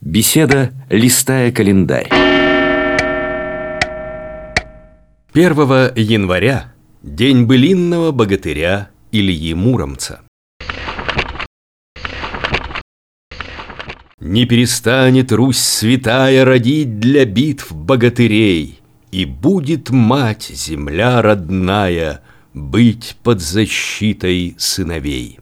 Беседа, листая календарь. 1 января – день былинного богатыря Ильи Муромца. Не перестанет Русь святая родить для битв богатырей, и будет мать, земля родная, быть под защитой сыновей.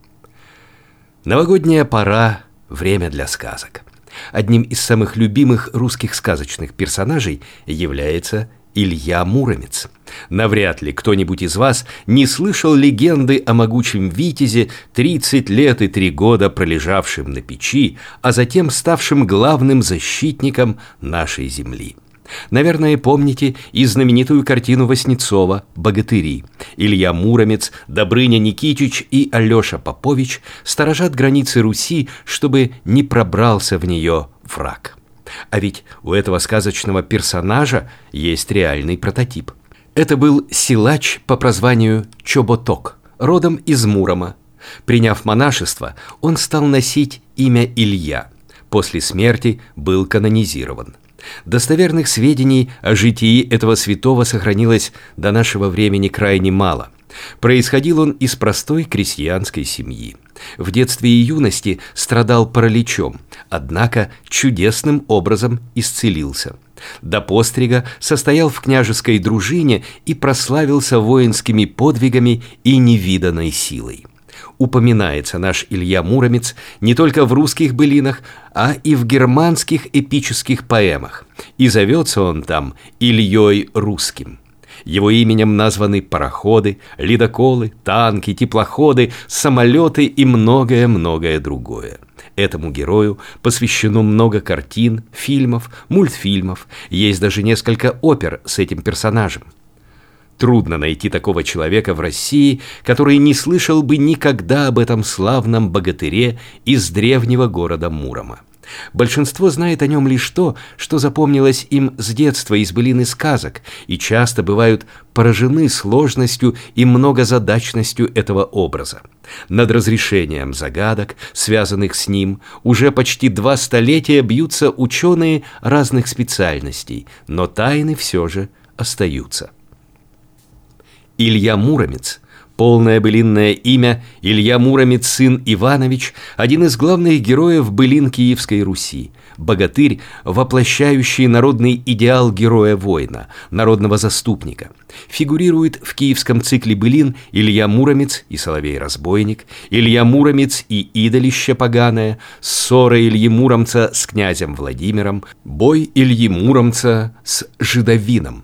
Новогодняя пора – время для сказок. Одним из самых любимых русских сказочных персонажей является Илья Муромец. Навряд ли кто-нибудь из вас не слышал легенды о могучем витязе, 30 лет и 3 года пролежавшем на печи, а затем ставшим главным защитником нашей земли. Наверное, помните и знаменитую картину Васнецова «Богатыри». Илья Муромец, Добрыня Никитич и Алеша Попович сторожат границы Руси, чтобы не пробрался в нее враг. А ведь у этого сказочного персонажа есть реальный прототип. Это был силач по прозванию Чоботок, родом из Мурома. Приняв монашество, он стал носить имя Илья. После смерти был канонизирован. Достоверных сведений о житии этого святого сохранилось до нашего времени крайне мало. Происходил он из простой крестьянской семьи. В детстве и юности страдал параличом, однако чудесным образом исцелился. До пострига состоял в княжеской дружине и прославился воинскими подвигами и невиданной силой. Упоминается наш Илья Муромец не только в русских былинах, а и в германских эпических поэмах, и зовется он там Ильей Русским. Его именем названы пароходы, ледоколы, танки, теплоходы, самолеты и многое-многое другое. Этому герою посвящено много картин, фильмов, мультфильмов, есть даже несколько опер с этим персонажем. Трудно найти такого человека в России, который не слышал бы никогда об этом славном богатыре из древнего города Мурома. Большинство знает о нем лишь то, что запомнилось им с детства из былин и сказок, и часто бывают поражены сложностью и многозадачностью этого образа. Над разрешением загадок, связанных с ним, уже почти 2 столетия бьются ученые разных специальностей, но тайны все же остаются. Илья Муромец, полное былинное имя Илья Муромец, сын Иванович, один из главных героев былин Киевской Руси, богатырь, воплощающий народный идеал героя-воина, народного заступника. Фигурирует в киевском цикле былин Илья Муромец и Соловей-разбойник, Илья Муромец и идолище поганое, ссора Ильи Муромца с князем Владимиром, бой Ильи Муромца с жидовином.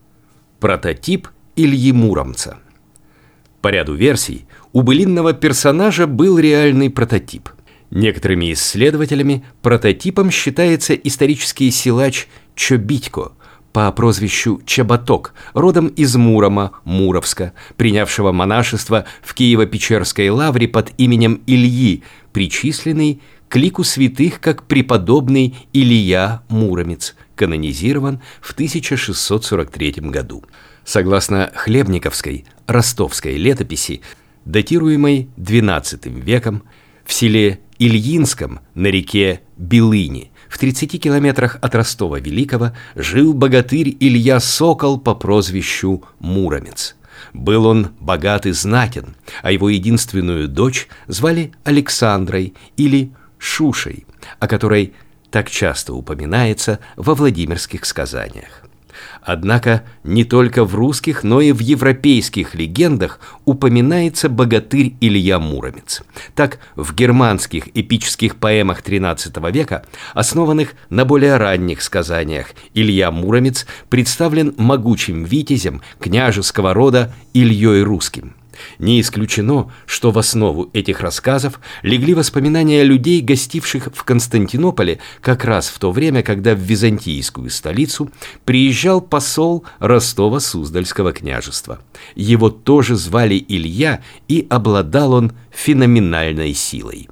Прототип Ильи Муромца. По ряду версий, у былинного персонажа был реальный прототип. Некоторыми исследователями прототипом считается исторический силач Чобитько по прозвищу Чоботок, родом из Мурома, Муровска, принявшего монашество в Киево-Печерской лавре под именем Ильи, причисленный к лику святых как преподобный Илья Муромец, канонизирован в 1643 году. Согласно Хлебниковской, ростовской летописи, датируемой XII веком, в селе Ильинском на реке Белыни, в 30 километрах от Ростова-Великого, жил богатырь Илья Сокол по прозвищу Муромец. Был он богат и знатен, а его единственную дочь звали Александрой или Шушей, о которой так часто упоминается во владимирских сказаниях. Однако не только в русских, но и в европейских легендах упоминается богатырь Илья Муромец. Так, в германских эпических поэмах XIII века, основанных на более ранних сказаниях, Илья Муромец представлен могучим витязем княжеского рода Ильей Русским. Не исключено, что в основу этих рассказов легли воспоминания людей, гостивших в Константинополе как раз в то время, когда в византийскую столицу приезжал посол Ростово-Суздальского княжества. Его тоже звали Илья, и обладал он феноменальной силой.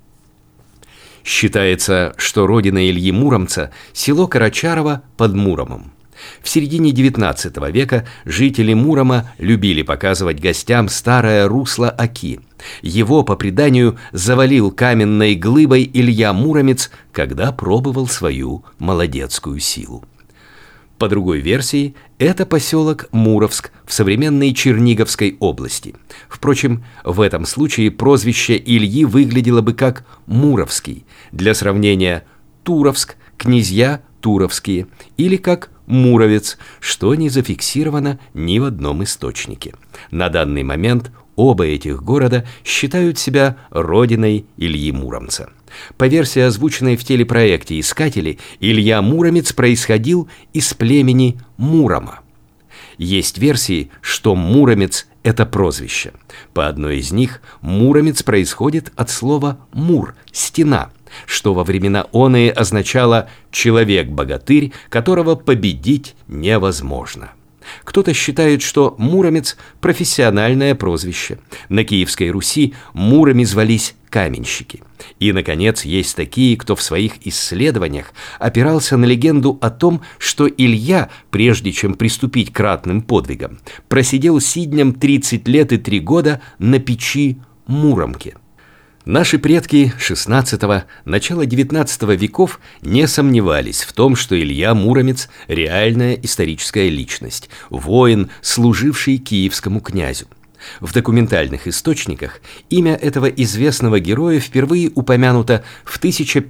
Считается, что родина Ильи Муромца – село Карачарово под Муромом. В середине XIX века жители Мурома любили показывать гостям старое русло Оки. Его, по преданию, завалил каменной глыбой Илья Муромец, когда пробовал свою молодецкую силу. По другой версии, это поселок Муровск в современной Черниговской области. Впрочем, в этом случае прозвище Ильи выглядело бы как Муровский, для сравнения Туровск, князья Туровские, или как Муровец, что не зафиксировано ни в одном источнике. На данный момент оба этих города считают себя родиной Ильи Муромца. По версии, озвученной в телепроекте «Искатели», Илья Муромец происходил из племени Мурома. Есть версии, что Муромец – это прозвище. По одной из них Муромец происходит от слова «мур» – «стена», что во времена оные означало «человек-богатырь, которого победить невозможно». Кто-то считает, что Муромец – профессиональное прозвище. На Киевской Руси мурами звались каменщики. И, наконец, есть такие, кто в своих исследованиях опирался на легенду о том, что Илья, прежде чем приступить к ратным подвигам, просидел сиднем 30 лет и 3 года на печи Муромки. Наши предки XVI – начала XIX веков не сомневались в том, что Илья Муромец – реальная историческая личность, воин, служивший киевскому князю. В документальных источниках имя этого известного героя впервые упомянуто в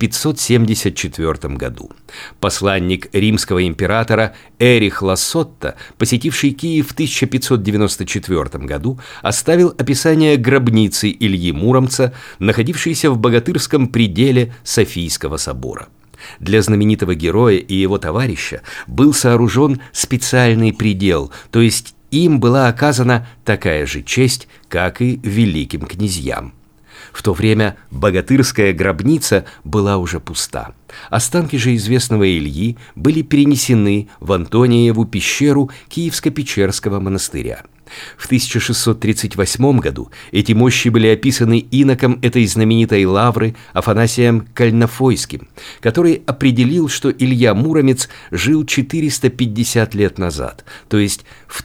1574 году. Посланник римского императора Эрих Лассотта, посетивший Киев в 1594 году, оставил описание гробницы Ильи Муромца, находившейся в богатырском пределе Софийского собора. Для знаменитого героя и его товарища был сооружен специальный предел, то есть им была оказана такая же честь, как и великим князьям. В то время богатырская гробница была уже пуста. Останки же известного Ильи были перенесены в Антониеву пещеру Киевско-Печерского монастыря. В 1638 году эти мощи были описаны иноком этой знаменитой лавры Афанасием Кальнофойским, который определил, что Илья Муромец жил 450 лет назад, то есть в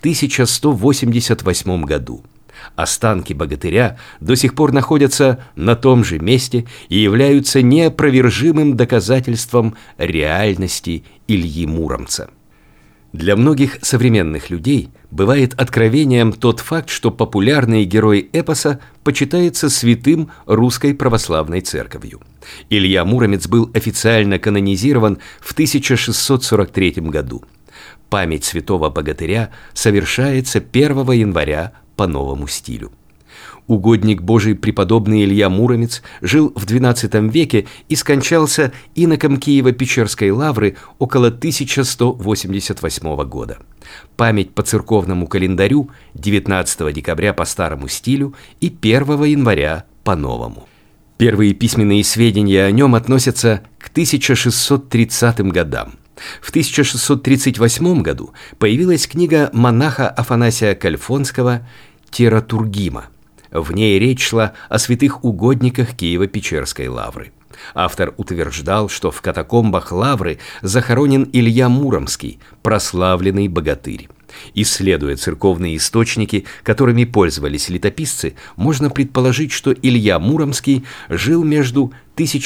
1188 году. Останки богатыря до сих пор находятся на том же месте и являются неопровержимым доказательством реальности Ильи Муромца. Для многих современных людей бывает откровением тот факт, что популярный герой эпоса почитается святым Русской Православной Церковью. Илья Муромец был официально канонизирован в 1643 году. Память святого богатыря совершается 1 января по новому стилю. Угодник Божий преподобный Илья Муромец жил в XII веке и скончался иноком Киево-Печерской лавры около 1188 года. Память по церковному календарю 19 декабря по старому стилю и 1 января по новому. Первые письменные сведения о нем относятся к 1630 годам. В 1638 году появилась книга монаха Афанасия Кальфонского «Тератургима». В ней речь шла о святых угодниках Киево-Печерской лавры. Автор утверждал, что в катакомбах лавры захоронен Илья Муромский, прославленный богатырь. Исследуя церковные источники, которыми пользовались летописцы, можно предположить, что Илья Муромский жил между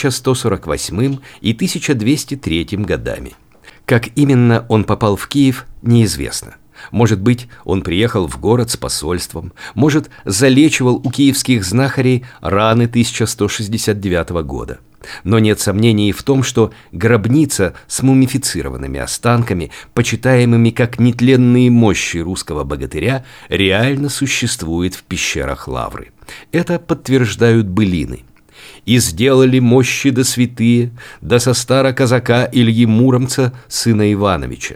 1148 и 1203 годами. Как именно он попал в Киев, неизвестно. Может быть, он приехал в город с посольством, может, залечивал у киевских знахарей раны 1169 года. Но нет сомнений в том, что гробница с мумифицированными останками, почитаемыми как нетленные мощи русского богатыря, реально существует в пещерах лавры. Это подтверждают былины. «И сделали мощи да святые, да со стара казака Ильи Муромца, сына Ивановича».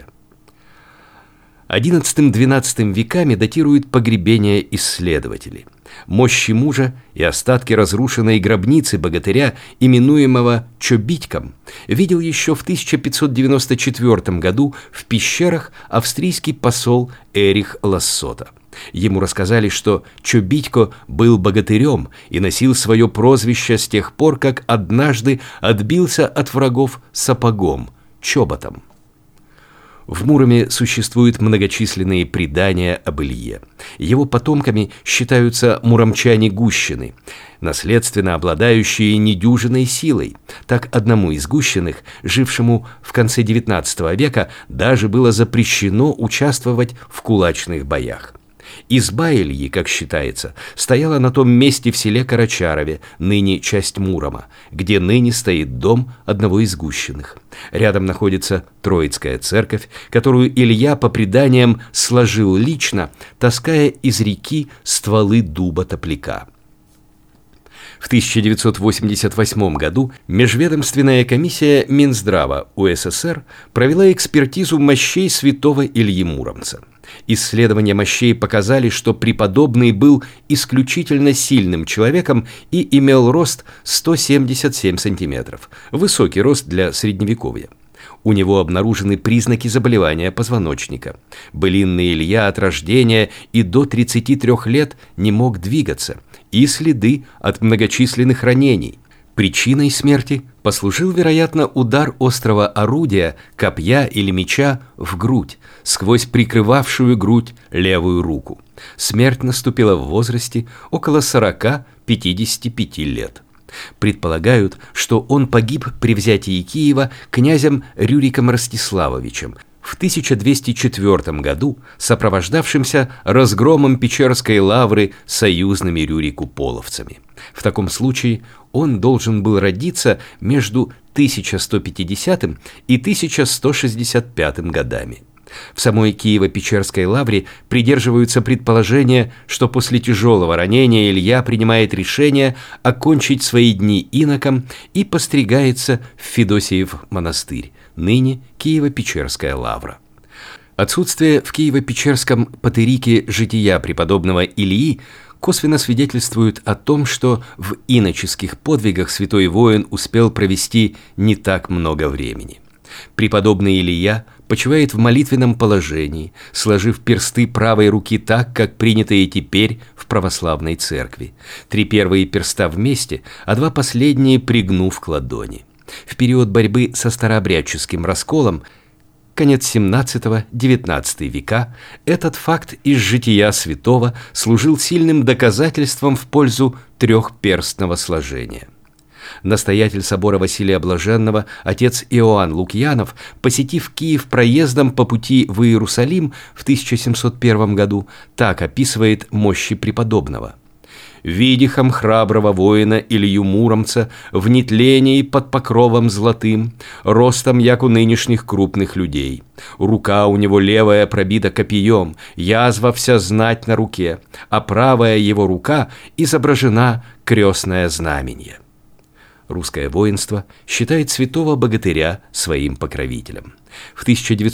XI-XII веками датируют погребения исследователи. Мощи мужа и остатки разрушенной гробницы богатыря, именуемого Чобитьком, видел еще в 1594 году в пещерах австрийский посол Эрих Лассота. Ему рассказали, что Чобитько был богатырем и носил свое прозвище с тех пор, как однажды отбился от врагов сапогом, чоботом. В Муроме существуют многочисленные предания об Илье. Его потомками считаются муромчане Гущины, наследственно обладающие недюжинной силой. Так одному из Гущиных, жившему в конце XIX века, даже было запрещено участвовать в кулачных боях. Изба Ильи, как считается, стояла на том месте в селе Карачарове, ныне часть Мурома, где ныне стоит дом одного из Гущиных. Рядом находится Троицкая церковь, которую Илья, по преданиям, сложил лично, таская из реки стволы дуба-топляка. В 1988 году Межведомственная комиссия Минздрава УССР провела экспертизу мощей святого Ильи Муромца. Исследования мощей показали, что преподобный был исключительно сильным человеком и имел рост 177 сантиметров, высокий рост для средневековья. У него обнаружены признаки заболевания позвоночника. Былинный Илья от рождения и до 33 лет не мог двигаться, и следы от многочисленных ранений. Причиной смерти послужил, вероятно, удар острого орудия, копья или меча в грудь, сквозь прикрывавшую грудь левую руку. Смерть наступила в возрасте около 40-55 лет. Предполагают, что он погиб при взятии Киева князем Рюриком Ростиславовичем в 1204 году, сопровождавшимся разгромом Печерской лавры союзными Рюрику половцами. В таком случае он должен был родиться между 1150 и 1165 годами. В самой Киево-Печерской лавре придерживаются предположения, что после тяжелого ранения Илья принимает решение окончить свои дни иноком и постригается в Федосиев монастырь, ныне Киево-Печерская лавра. Отсутствие в Киево-Печерском патерике жития преподобного Ильи косвенно свидетельствует о том, что в иноческих подвигах святой воин успел провести не так много времени. Преподобный Илья почивает в молитвенном положении, сложив персты правой руки так, как принято и теперь в православной церкви. 3 первые перста вместе, а 2 последние пригнув к ладони. В период борьбы со старообрядческим расколом, конец 17-19 века, этот факт из жития святого служил сильным доказательством в пользу трехперстного сложения. Настоятель собора Василия Блаженного, отец Иоанн Лукьянов, посетив Киев проездом по пути в Иерусалим в 1701 году, так описывает мощи преподобного: «Видихом храброго воина Илью Муромца в нетлении под покровом золотым, ростом, як у нынешних крупных людей. Рука у него левая пробита копьем, язва вся знать на руке, а правая его рука изображена крестное знамение». Русское воинство считает святого богатыря своим покровителем. В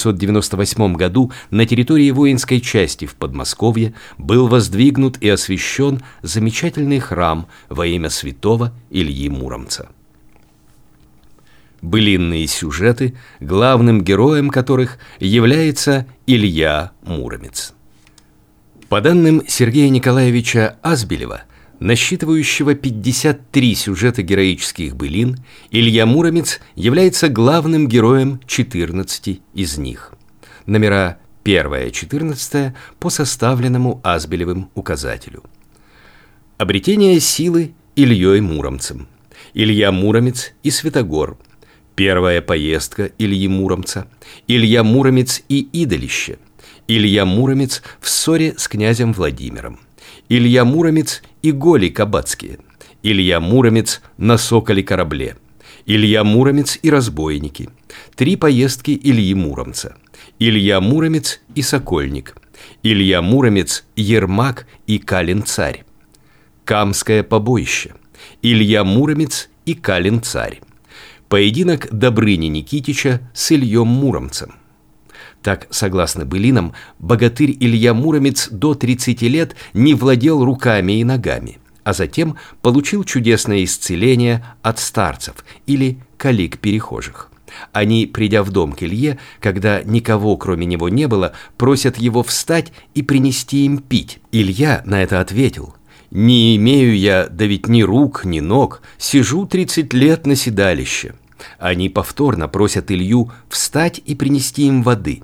1998 году на территории воинской части в Подмосковье был воздвигнут и освящен замечательный храм во имя святого Ильи Муромца. Былинные сюжеты, главным героем которых является Илья Муромец. По данным Сергея Николаевича Азбелева, насчитывающего 53 сюжета героических былин, Илья Муромец является главным героем 14 из них. Номера 1-14 по составленному Азбелевым указателю. Обретение силы Ильей Муромцем. Илья Муромец и Святогор. Первая поездка Ильи Муромца. Илья Муромец и идолище. Илья Муромец в ссоре с князем Владимиром. Илья Муромец и голи кабацкие. Илья Муромец на соколе корабле. Илья Муромец и разбойники. 3 поездки Ильи Муромца. Илья Муромец и сокольник. Илья Муромец, Ермак и Калин-царь. Камское побоище. Илья Муромец и Калин-царь. Поединок Добрыни Никитича с Ильем Муромцем. Так, согласно былинам, богатырь Илья Муромец до 30 лет не владел руками и ногами, а затем получил чудесное исцеление от старцев или калик-перехожих. Они, придя в дом к Илье, когда никого кроме него не было, просят его встать и принести им пить. Илья на это ответил: «Не имею я, да ведь ни рук, ни ног, сижу 30 лет на седалище». Они повторно просят Илью встать и принести им воды.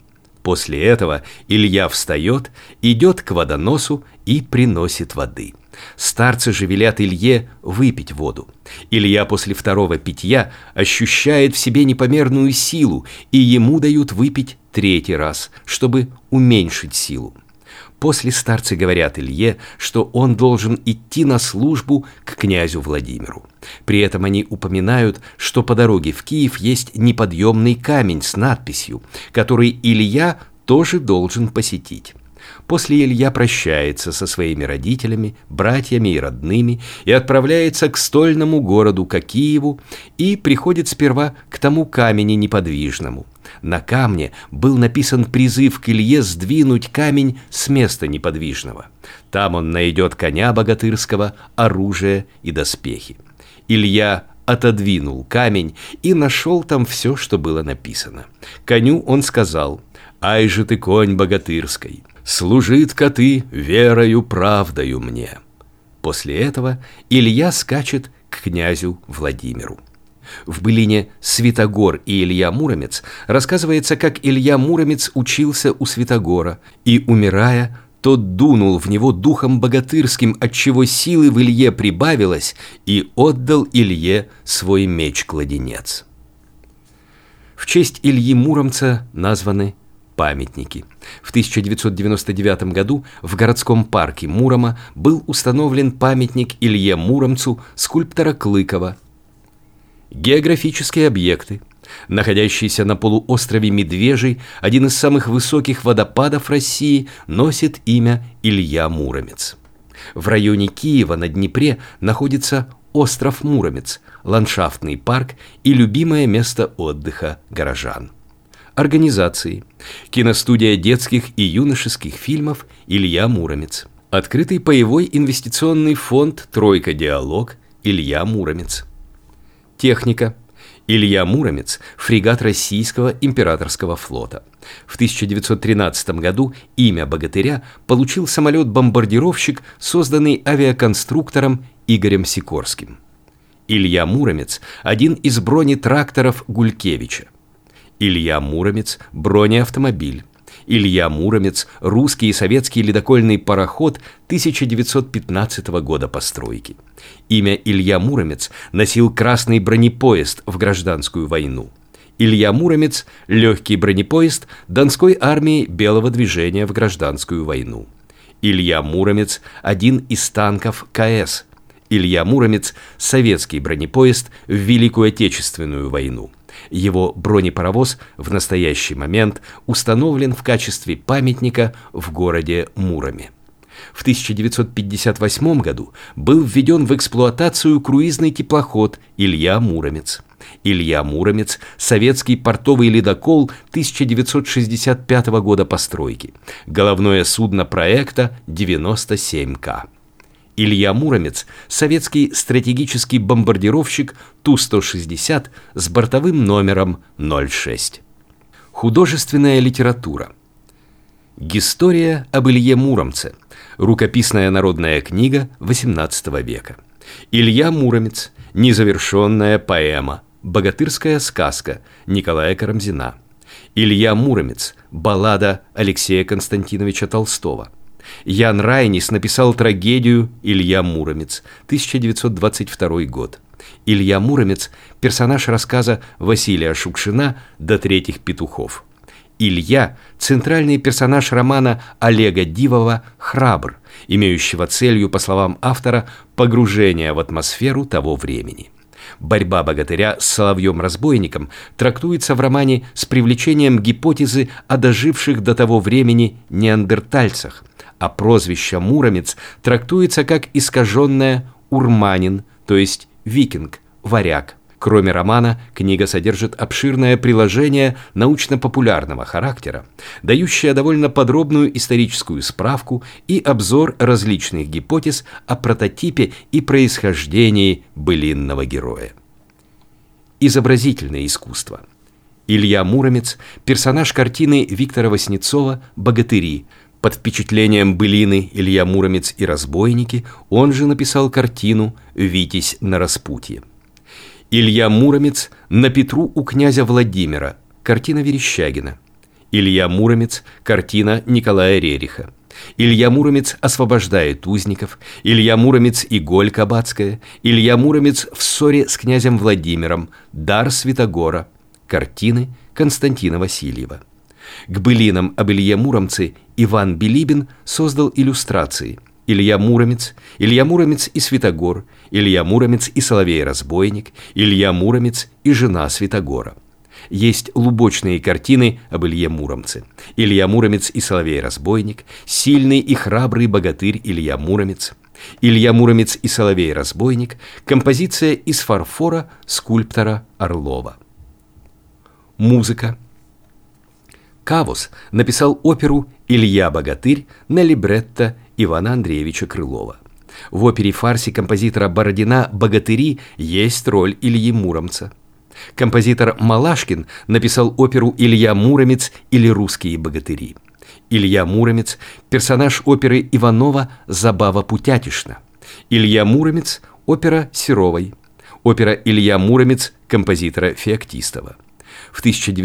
После этого Илья встает, идет к водоносу и приносит воды. Старцы же велят Илье выпить воду. Илья после второго питья ощущает в себе непомерную силу, и ему дают выпить третий раз, чтобы уменьшить силу. После старцы говорят Илье, что он должен идти на службу к князю Владимиру. При этом они упоминают, что по дороге в Киев есть неподъемный камень с надписью, который Илья тоже должен посетить. После Илья прощается со своими родителями, братьями и родными и отправляется к стольному городу, к Киеву, и приходит сперва к тому камени неподвижному. На камне был написан призыв к Илье сдвинуть камень с места неподвижного. Там он найдет коня богатырского, оружие и доспехи. Илья отодвинул камень и нашел там все, что было написано. Коню он сказал: «Ай же ты, конь богатырской, служит-ка ты верою правдою мне». После этого Илья скачет к князю Владимиру. В былине «Святогор и Илья Муромец» рассказывается, как Илья Муромец учился у Святогора и, умирая, тот дунул в него духом богатырским, отчего силы в Илье прибавилось, и отдал Илье свой меч-кладенец. В честь Ильи Муромца названы памятники. В 1999 году в городском парке Мурома был установлен памятник Илье Муромцу скульптора Клыкова. Географические объекты. Находящийся на полуострове Медвежий, один из самых высоких водопадов России, носит имя Илья Муромец. В районе Киева на Днепре находится остров Муромец, ландшафтный парк и любимое место отдыха горожан. Организации. Киностудия детских и юношеских фильмов «Илья Муромец». Открытый паевой инвестиционный фонд «Тройка Диалог» Илья Муромец. Техника. Илья Муромец – фрегат российского императорского флота. В 1913 году имя богатыря получил самолет-бомбардировщик, созданный авиаконструктором Игорем Сикорским. Илья Муромец – один из бронетракторов Гулькевича. Илья Муромец – бронеавтомобиль. Илья Муромец – русский и советский ледокольный пароход 1915 года постройки. Имя Илья Муромец носил красный бронепоезд в гражданскую войну. Илья Муромец – легкий бронепоезд Донской армии Белого движения в гражданскую войну. Илья Муромец – один из танков КС. Илья Муромец – советский бронепоезд в Великую Отечественную войну. Его бронепаровоз в настоящий момент установлен в качестве памятника в городе Муроме. В 1958 году был введен в эксплуатацию круизный теплоход «Илья Муромец». «Илья Муромец» – советский портовый ледокол 1965 года постройки. Головное судно проекта 97К. Илья Муромец – советский стратегический бомбардировщик Ту-160 с бортовым номером 06. Художественная литература. История об Илье Муромце. Рукописная народная книга XVIII века. Илья Муромец. Незавершенная поэма. Богатырская сказка Николая Карамзина. Илья Муромец. Баллада Алексея Константиновича Толстого. Ян Райнис написал трагедию «Илья Муромец», 1922 год. Илья Муромец – персонаж рассказа Василия Шукшина «До третьих петухов». Илья – центральный персонаж романа Олега Дивова «Храбр», имеющего целью, по словам автора, погружение в атмосферу того времени. Борьба богатыря с соловьем-разбойником трактуется в романе с привлечением гипотезы о доживших до того времени неандертальцах, а прозвище «Муромец» трактуется как искаженное «урманин», то есть викинг, варяг. Кроме романа, книга содержит обширное приложение научно-популярного характера, дающее довольно подробную историческую справку и обзор различных гипотез о прототипе и происхождении былинного героя. Изобразительное искусство. Илья Муромец – персонаж картины Виктора Васнецова «Богатыри». Под впечатлением былины «Илья Муромец и разбойники» он же написал картину «Витязь на распутье». Илья Муромец на Петру у князя Владимира. Картина Верещагина. Илья Муромец, картина Николая Рериха. Илья Муромец освобождает узников, Илья Муромец и Голь Кабацкая, Илья Муромец в ссоре с князем Владимиром, Дар Святогора, картины Константина Васильева. К былинам об Илье Муромце Иван Билибин создал иллюстрации: Илья Муромец и Святогор, Илья Муромец и Соловей-разбойник, Илья Муромец и жена Святогора. Есть лубочные картины об Илье Муромце: Илья Муромец и Соловей-разбойник, сильный и храбрый богатырь Илья Муромец, Илья Муромец и Соловей-разбойник, композиция из фарфора скульптора Орлова. Музыка. Кавус написал оперу «Илья Богатырь» на либретто Ивана Андреевича Крылова. В опере-фарсе композитора Бородина «Богатыри» есть роль Ильи Муромца. Композитор Малашкин написал оперу «Илья Муромец» или «Русские богатыри». Илья Муромец – персонаж оперы Иванова «Забава Путятишна». Илья Муромец – опера Серовой. Опера «Илья Муромец» композитора Феоктистова. В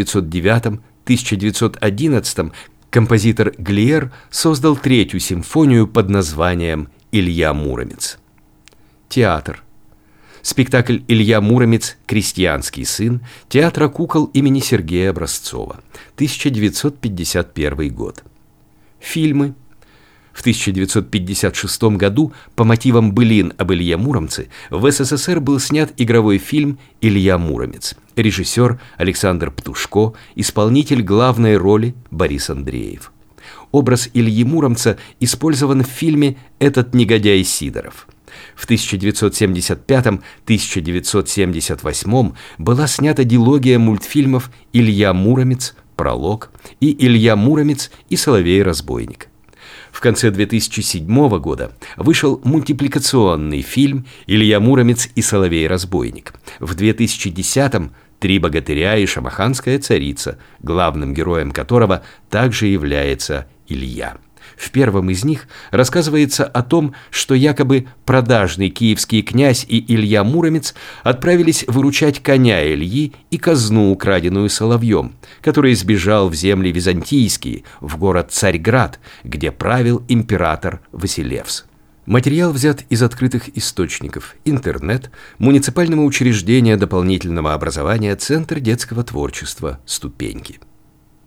1909-1911 композитор Глиер создал третью симфонию под названием «Илья Муромец». Театр. Спектакль «Илья Муромец. Крестьянский сын» театра кукол имени Сергея Образцова, 1951 год. Фильмы. В 1956 году по мотивам былин об Илье Муромце в СССР был снят игровой фильм «Илья Муромец». Режиссер Александр Птушко, исполнитель главной роли Борис Андреев. Образ Ильи Муромца использован в фильме «Этот негодяй Сидоров». В 1975-1978 была снята дилогия мультфильмов «Илья Муромец. Пролог» и «Илья Муромец и Соловей-разбойник». В конце 2007 года вышел мультипликационный фильм «Илья Муромец и Соловей-разбойник». В 2010-м «Три богатыря и шамаханская царица», главным героем которого также является Илья. В первом из них рассказывается о том, что якобы продажный киевский князь и Илья Муромец отправились выручать коня Ильи и казну, украденную Соловьем, который сбежал в земли византийские, в город Царьград, где правил император Василевс. Материал взят из открытых источников: интернет, муниципального учреждения дополнительного образования, Центр детского творчества «Ступеньки».